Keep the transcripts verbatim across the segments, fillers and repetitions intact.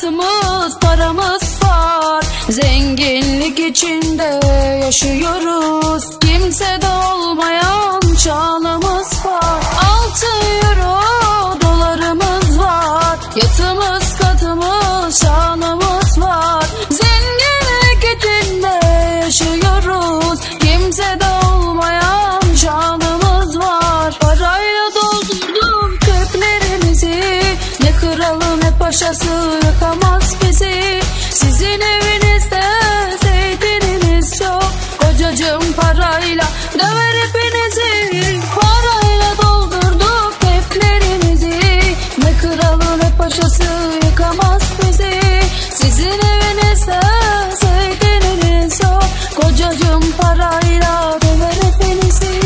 katımız paramız var. Zenginlik içinde yaşıyoruz. Kimsede olmayan çağımız var. Altın euro dolarımız var. Yatımız katımız şanımız var. Zenginlik içinde yaşıyoruz. Kimsede olmayan şanımız var. Parayla doldurduk ceplerimizi. Ne kralı ne paşası yakamaz bizi. Sizin evinizde zeytininiz yok. Kocacığım parayla döver hepinizi. Parayla doldurduk ceplerimizi. Ne kralı ne paşası yakamaz bizi. Sizin evinizde zeytininiz yok. Kocacığım parayla döver hepinizi.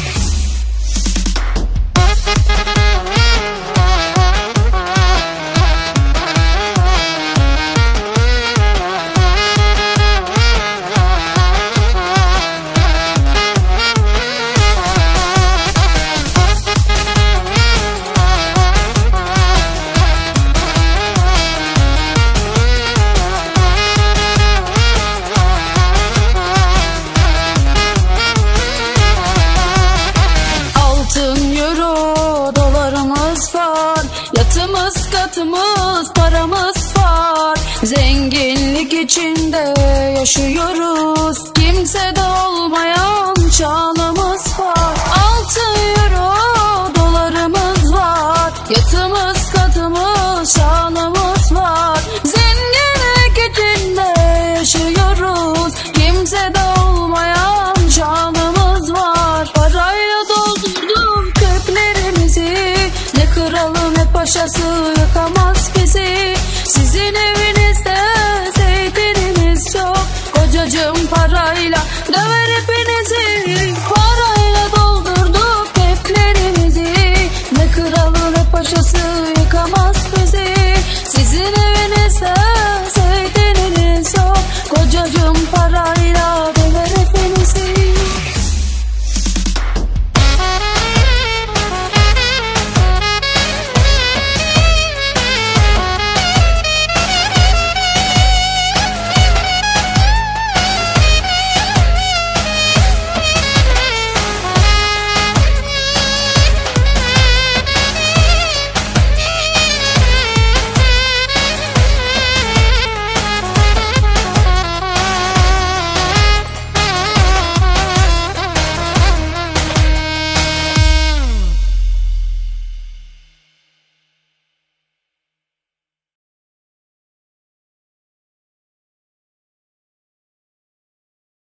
Yatımız katımız paramız var. Zenginlik içinde yaşıyoruz. Kimsede olmayan çağımız var. Altın euro dolarımız var. Yatımız katımız şanımız var. Zenginlik içinde yaşıyoruz. Kimsede olmayan şanımız var. Parayla doldurduk ceplerimizi. Ne kralı ne paşası